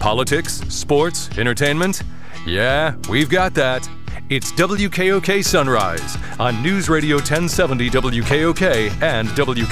Politics, sports, entertainment? Yeah, we've got that. It's WKOK Sunrise on News Radio 1070 WKOK and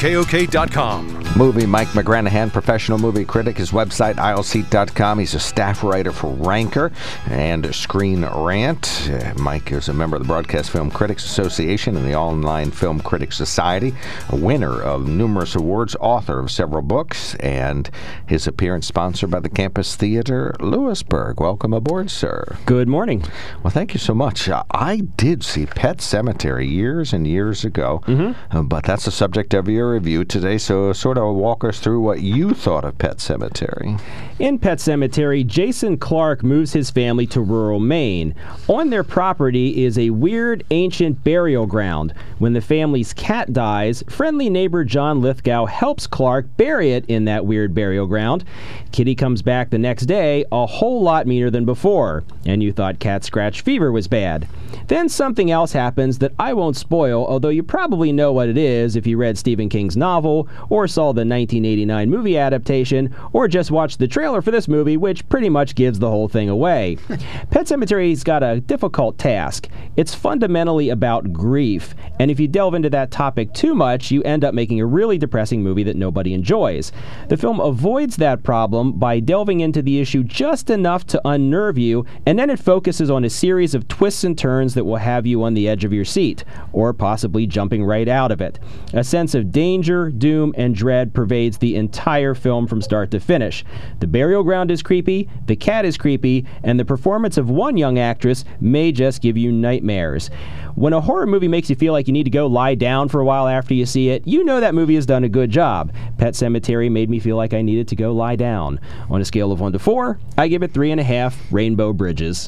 WKOK.com. Movie Mike McGranahan, professional movie critic. His website, aisleseat.com. He's a staff writer for Ranker and Screen Rant. Mike is a member of the Broadcast Film Critics Association and the Online Film Critics Society, a winner of numerous awards, author of several books, and his appearance sponsored by the Campus Theater, Lewisburg. Welcome aboard, sir. Good morning. Well, thank you so much. I did see Pet Sematary years and years ago, but that's the subject of your review today, so sort of walk us through what you thought of Pet Sematary. In Pet Sematary, Jason Clarke moves his family to rural Maine. On their property is a weird, ancient burial ground. When the family's cat dies, friendly neighbor John Lithgow helps Clarke bury it in that weird burial ground. Kitty comes back the next day, a whole lot meaner than before, and you thought cat scratch fever was bad. Then something else happens that I won't spoil, although you probably know what it is if you read Stephen King's novel, or saw the 1989 movie adaptation, or just watched the trailer for this movie, which pretty much gives the whole thing away. Pet Sematary's got a difficult task. It's fundamentally about grief, and if you delve into that topic too much, you end up making a really depressing movie that nobody enjoys. The film avoids that problem by delving into the issue just enough to unnerve you, and then it focuses on a series of twists and turns that will have you on the edge of your seat, or possibly jumping right out of it. A sense of danger, doom, and dread pervades the entire film from start to finish. The burial ground is creepy, the cat is creepy, and the performance of one young actress may just give you nightmares. When a horror movie makes you feel like you need to go lie down for a while after you see it, you know that movie has done a good job. Pet Sematary made me feel like I needed to go lie down. On a scale of 1 to 4, I give it 3.5 rainbow bridges.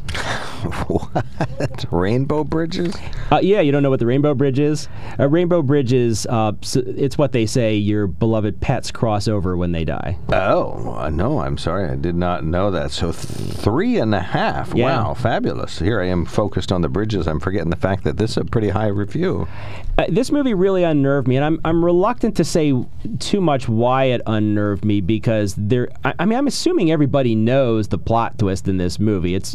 What? Rainbow bridges? Yeah, you don't know what the rainbow bridge is? Rainbow bridge is, it's what they say your beloved pets cross over when they die. Oh, no, I'm sorry. I did not know that. So 3.5. Yeah. Wow, fabulous. Here I am focused on the bridges. I'm forgetting the fact that this is a pretty high review. This movie really unnerved me, and I'm reluctant to say too much why it unnerved me, because I'm assuming everybody knows the plot twist in this movie. It's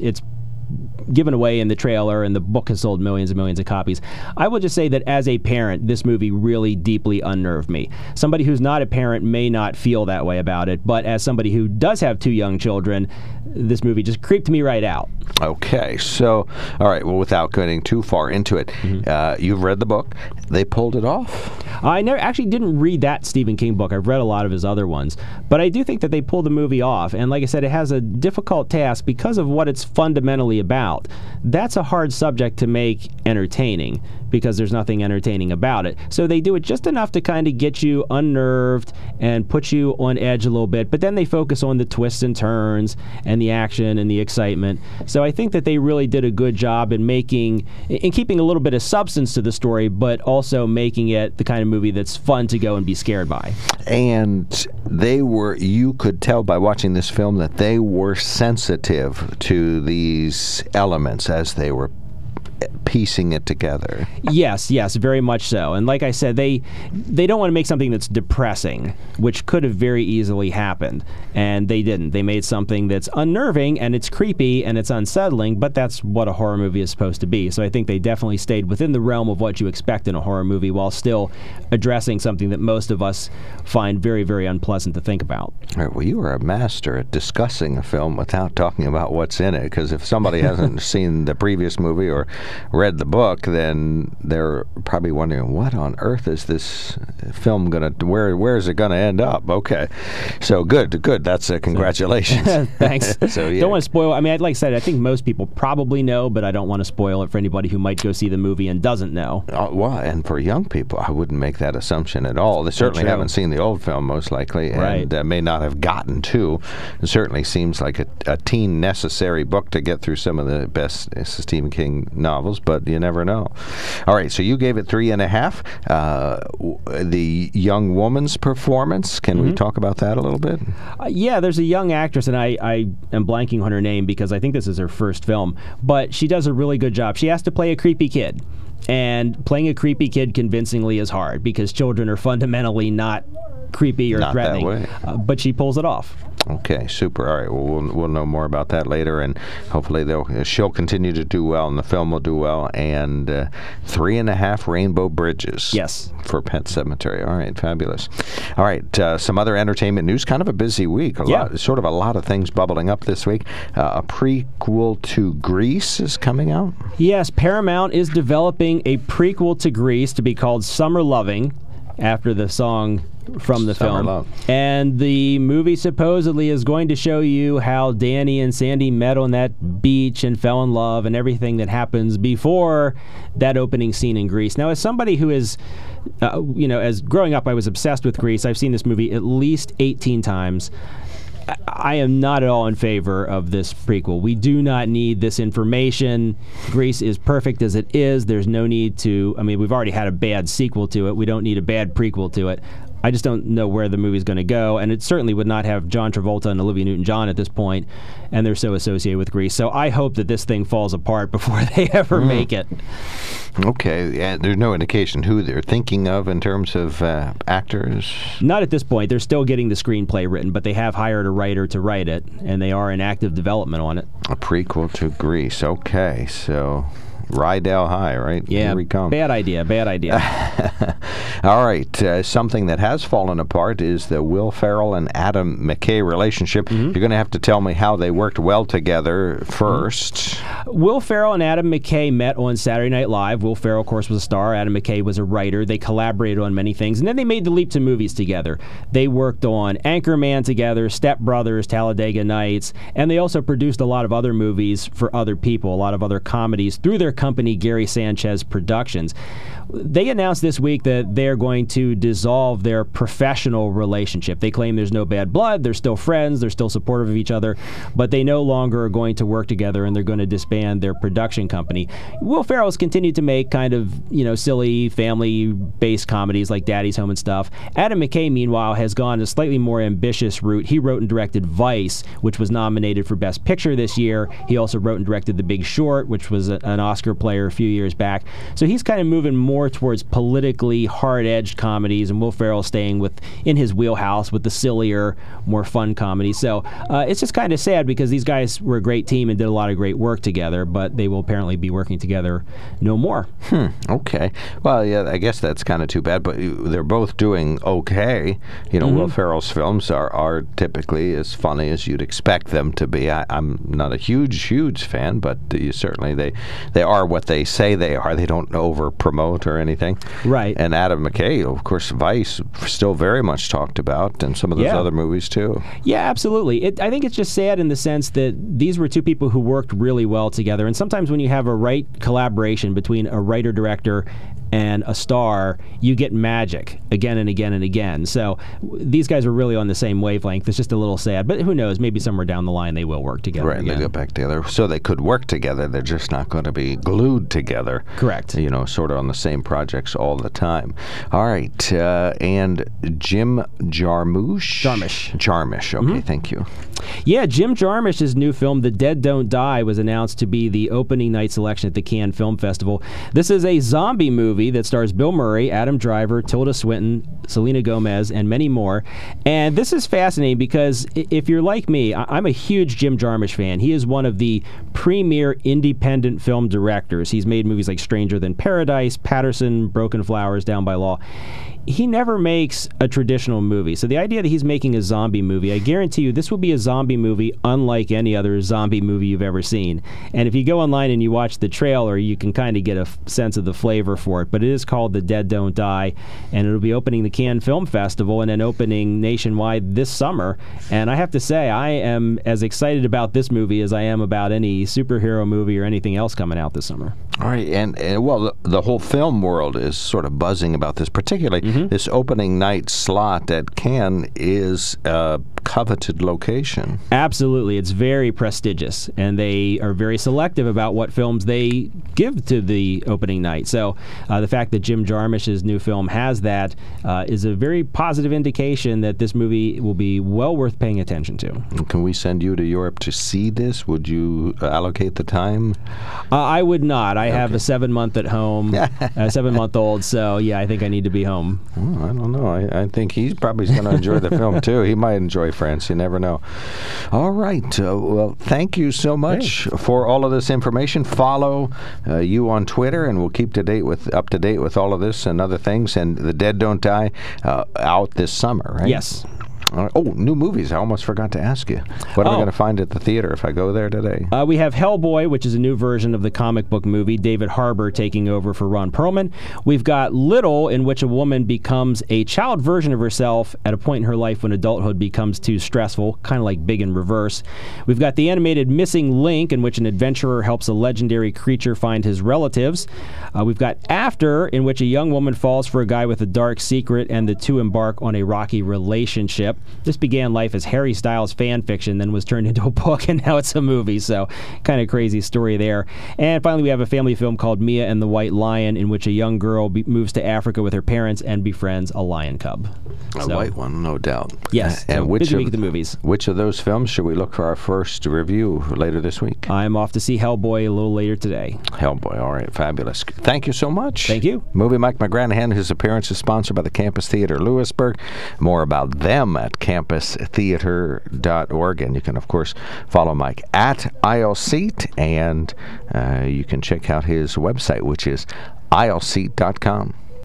given away in the trailer, and the book has sold millions and millions of copies. I will just say that as a parent, this movie really deeply unnerved me. Somebody who's not a parent may not feel that way about it, but as somebody who does have 2 young children, this movie just creeped me right out. Okay, so, all right, well, without getting too far into it, you've read the book. They pulled it off? I actually didn't read that Stephen King book. I've read a lot of his other ones. But I do think that they pulled the movie off. And like I said, it has a difficult task because of what it's fundamentally about. That's a hard subject to make entertaining, because there's nothing entertaining about it. So they do it just enough to kind of get you unnerved and put you on edge a little bit, but then they focus on the twists and turns and the action and the excitement. So I think that they really did a good job in keeping a little bit of substance to the story, but also making it the kind of movie that's fun to go and be scared by. And you could tell by watching this film that they were sensitive to these elements as they were piecing it together. Yes, very much so. And like I said, they don't want to make something that's depressing, which could have very easily happened. And they didn't. They made something that's unnerving, and it's creepy, and it's unsettling, but that's what a horror movie is supposed to be. So I think they definitely stayed within the realm of what you expect in a horror movie, while still addressing something that most of us find very, very unpleasant to think about. All right, well, you are a master at discussing a film without talking about what's in it, because if somebody hasn't seen the previous movie or read the book, then they're probably wondering, what on earth is this film where is it gonna end up? Okay, so good. That's congratulations. Thanks. So yeah. Don't want to spoil. I mean, like I said, I think most people probably know, but I don't want to spoil it for anybody who might go see the movie and doesn't know. Well, and for young people, I wouldn't make that assumption at all. They certainly haven't seen the old film, most likely, and may not have gotten to. It certainly seems like a teen necessary book to get through some of the best Stephen King novels, but you never know. All right, so you gave it 3.5. The young woman's performance, can we talk about that a little bit? Yeah, there's a young actress, and I am blanking on her name because I think this is her first film, but she does a really good job. She has to play a creepy kid. And playing a creepy kid convincingly is hard because children are fundamentally not creepy or threatening. That way. But she pulls it off. Okay, super. All right, well, we'll know more about that later, and hopefully she'll continue to do well, and the film will do well. And 3.5 Rainbow Bridges. Yes. For Pet Sematary. All right, fabulous. All right, some other entertainment news. Kind of a busy week. A lot of things bubbling up this week. A prequel to Grease is coming out. Yes, Paramount is developing a prequel to Grease to be called Summer Loving, after the song from the Summer film. Love. And the movie supposedly is going to show you how Danny and Sandy met on that beach and fell in love and everything that happens before that opening scene in Grease. Now, as somebody who is, as growing up, I was obsessed with Grease. I've seen this movie at least 18 times. I am not at all in favor of this prequel. We do not need this information. Grease is perfect as it is. There's no need to, we've already had a bad sequel to it. We don't need a bad prequel to it. I just don't know where the movie's going to go, and it certainly would not have John Travolta and Olivia Newton-John at this point, and they're so associated with Grease. So I hope that this thing falls apart before they ever make it. Okay, and there's no indication who they're thinking of in terms of actors? Not at this point. They're still getting the screenplay written, but they have hired a writer to write it, and they are in active development on it. A prequel to Grease. Okay, so Rydell High, right? Yeah, here we come. Bad idea. All right, something that has fallen apart is the Will Ferrell and Adam McKay relationship. You're going to have to tell me how they worked well together first. Will Ferrell and Adam McKay met on Saturday Night Live. Will Ferrell, of course, was a star. Adam McKay was a writer. They collaborated on many things, and then they made the leap to movies together. They worked on Anchorman together, Step Brothers, Talladega Nights, and they also produced a lot of other movies for other people, a lot of other comedies through their company, Gary Sanchez Productions. They announced this week that they're going to dissolve their professional relationship. They claim there's no bad blood, they're still friends, they're still supportive of each other, but they no longer are going to work together, and they're going to disband their production company. Will Ferrell has continued to make kind of, silly family-based comedies like Daddy's Home and stuff. Adam McKay, meanwhile, has gone a slightly more ambitious route. He wrote and directed Vice, which was nominated for Best Picture this year. He also wrote and directed The Big Short, which was an Oscar player a few years back. So he's kind of moving more towards politically hard-edged comedies, and Will Ferrell staying in his wheelhouse with the sillier, more fun comedies. So it's just kind of sad because these guys were a great team and did a lot of great work together, but they will apparently be working together no more. Okay. Well, yeah, I guess that's kind of too bad, but they're both doing okay. Will Ferrell's films are typically as funny as you'd expect them to be. I'm not a huge fan, but certainly they are what they say they are. They don't over-promote or anything. Right. And Adam McKay, of course, Vice, still very much talked about, and some of those other movies, too. Yeah, absolutely. I think it's just sad in the sense that these were two people who worked really well together, and sometimes when you have a right collaboration between a writer-director and a star, you get magic again and again and again. So these guys are really on the same wavelength. It's just a little sad, but who knows? Maybe somewhere down the line they will work together again. Right, they go back together. So they could work together. They're just not going to be glued together. Correct. Sort of on the same projects all the time. All right, and Jim Jarmusch? Jarmusch, okay, thank you. Yeah, Jim Jarmusch's new film, The Dead Don't Die, was announced to be the opening night selection at the Cannes Film Festival. This is a zombie movie that stars Bill Murray, Adam Driver, Tilda Swinton, Selena Gomez, and many more. And this is fascinating because if you're like me, I'm a huge Jim Jarmusch fan. He is one of the premier independent film directors. He's made movies like Stranger Than Paradise, Patterson, Broken Flowers, Down by Law. He never makes a traditional movie. So the idea that he's making a zombie movie, I guarantee you this will be a zombie movie unlike any other zombie movie you've ever seen. And if you go online and you watch the trailer, you can kind of get a sense of the flavor for it. But it is called The Dead Don't Die, and it'll be opening the Cannes Film Festival and then opening nationwide this summer. And I have to say, I am as excited about this movie as I am about any superhero movie or anything else coming out this summer. All right, and the whole film world is sort of buzzing about this, particularly this opening night slot at Cannes is a coveted location. Absolutely. It's very prestigious, and they are very selective about what films they give to the opening night. So the fact that Jim Jarmusch's new film has that is a very positive indication that this movie will be well worth paying attention to. Can we send you to Europe to see this? Would you allocate the time? I would not. I have a 7-month at home, a 7-month-old, so yeah, I think I need to be home. Well, I don't know. I think he's probably going to enjoy the film, too. He might enjoy friends. You never know. All right. Well, thank you so much for all of this information. Follow you on Twitter, and we'll keep up to date with all of this and other things. And The Dead Don't Die out this summer, right? Yes. New movies. I almost forgot to ask you. What am I going to find at the theater if I go there today? We have Hellboy, which is a new version of the comic book movie. David Harbour taking over for Ron Perlman. We've got Little, in which a woman becomes a child version of herself at a point in her life when adulthood becomes too stressful, kind of like Big in reverse. We've got the animated Missing Link, in which an adventurer helps a legendary creature find his relatives. We've got After, in which a young woman falls for a guy with a dark secret, and the two embark on a rocky relationship. This began life as Harry Styles fan fiction, then was turned into a book, and now it's a movie, so kind of crazy story there. And finally, we have a family film called Mia and the White Lion, in which a young girl moves to Africa with her parents and befriends a lion cub. A white one, no doubt. Yes, and so busy week of the movies. Which of those films should we look for our first review later this week? I'm off to see Hellboy a little later today. Hellboy, all right, fabulous. Thank you so much. Thank you. Movie Mike McGranahan. His appearance is sponsored by the Campus Theater Lewisburg. More about them at campustheater.org. And you can, of course, follow Mike at aisleseat, and you can check out his website, which is aisleseat.com.